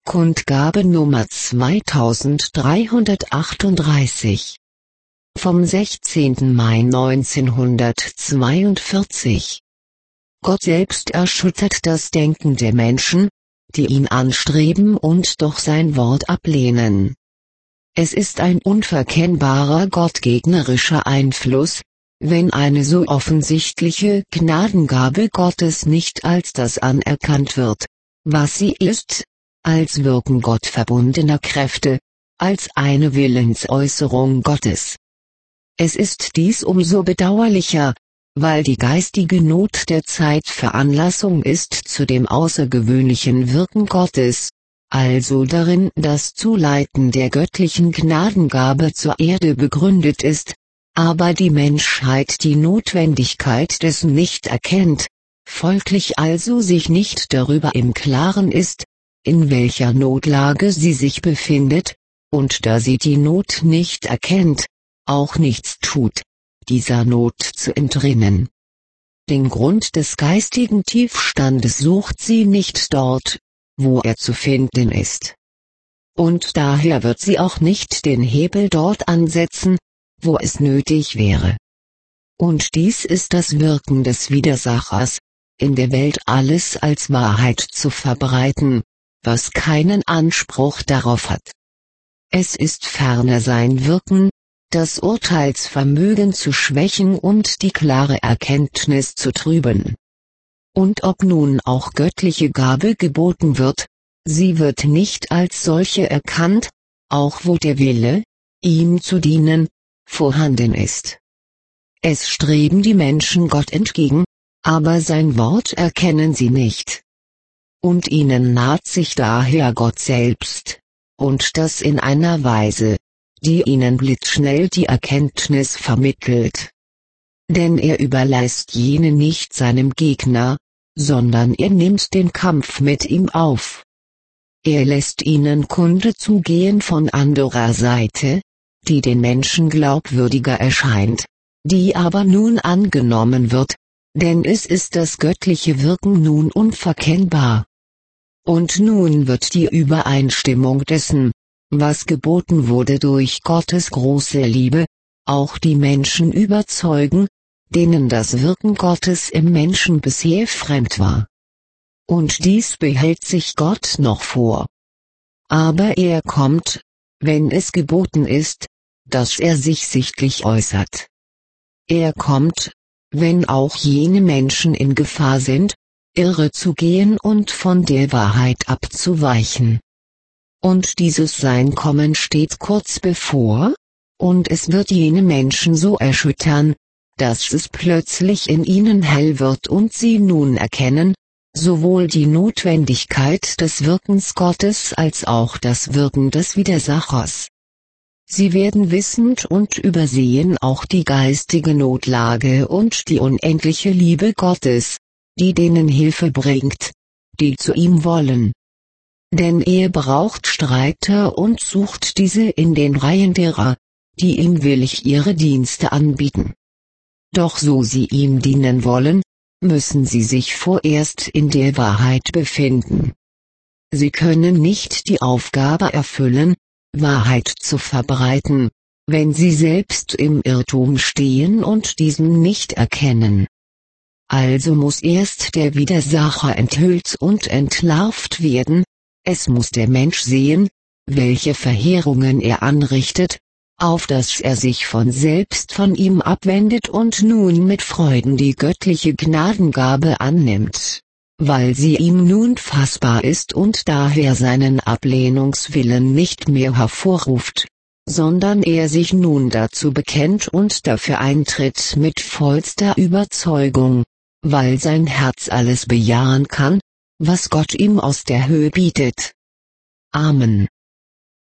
Kundgabe Nummer 2338. Vom 16. Mai 1942. Gott selbst erschüttert das Denken der Menschen, die ihn anstreben und doch sein Wort ablehnen. Es ist ein unverkennbarer gottgegnerischer Einfluss, wenn eine so offensichtliche Gnadengabe Gottes nicht als das anerkannt wird, was sie ist, als Wirken gottverbundener Kräfte, als eine Willensäußerung Gottes. Es ist dies umso bedauerlicher, weil die geistige Not der Zeit Veranlassung ist zu dem außergewöhnlichen Wirken Gottes, also darin das Zuleiten der göttlichen Gnadengabe zur Erde begründet ist, aber die Menschheit die Notwendigkeit dessen nicht erkennt, folglich also sich nicht darüber im Klaren ist, in welcher Notlage sie sich befindet, und da sie die Not nicht erkennt, auch nichts tut, dieser Not zu entrinnen. Den Grund des geistigen Tiefstandes sucht sie nicht dort, wo er zu finden ist. Und daher wird sie auch nicht den Hebel dort ansetzen, wo es nötig wäre. Und dies ist das Wirken des Widersachers, in der Welt alles als Wahrheit zu verbreiten, was keinen Anspruch darauf hat. Es ist ferner sein Wirken, das Urteilsvermögen zu schwächen und die klare Erkenntnis zu trüben. Und ob nun auch göttliche Gabe geboten wird, sie wird nicht als solche erkannt, auch wo der Wille, ihm zu dienen, vorhanden ist. Es streben die Menschen Gott entgegen, aber sein Wort erkennen sie nicht. Und ihnen naht sich daher Gott selbst, und das in einer Weise, die ihnen blitzschnell die Erkenntnis vermittelt. Denn er überlässt jene nicht seinem Gegner, sondern er nimmt den Kampf mit ihm auf. Er lässt ihnen Kunde zugehen von anderer Seite, die den Menschen glaubwürdiger erscheint, die aber nun angenommen wird, denn es ist das göttliche Wirken nun unverkennbar. Und nun wird die Übereinstimmung dessen, was geboten wurde durch Gottes große Liebe, auch die Menschen überzeugen, denen das Wirken Gottes im Menschen bisher fremd war. Und dies behält sich Gott noch vor. Aber er kommt, wenn es geboten ist, dass er sich sichtlich äußert. Er kommt, wenn auch jene Menschen in Gefahr sind, irre zu gehen und von der Wahrheit abzuweichen. Und dieses Sein Kommen steht kurz bevor, und es wird jene Menschen so erschüttern, dass es plötzlich in ihnen hell wird und sie nun erkennen, sowohl die Notwendigkeit des Wirkens Gottes als auch das Wirken des Widersachers. Sie werden wissend und übersehen auch die geistige Notlage und die unendliche Liebe Gottes, die denen Hilfe bringt, die zu ihm wollen. Denn er braucht Streiter und sucht diese in den Reihen derer, die ihm willig ihre Dienste anbieten. Doch so sie ihm dienen wollen, müssen sie sich vorerst in der Wahrheit befinden. Sie können nicht die Aufgabe erfüllen, Wahrheit zu verbreiten, wenn sie selbst im Irrtum stehen und diesen nicht erkennen. Also muss erst der Widersacher enthüllt und entlarvt werden, es muss der Mensch sehen, welche Verheerungen er anrichtet, auf dass er sich von selbst von ihm abwendet und nun mit Freuden die göttliche Gnadengabe annimmt, weil sie ihm nun fassbar ist und daher seinen Ablehnungswillen nicht mehr hervorruft, sondern er sich nun dazu bekennt und dafür eintritt mit vollster Überzeugung, weil sein Herz alles bejahen kann, was Gott ihm aus der Höhe bietet. Amen.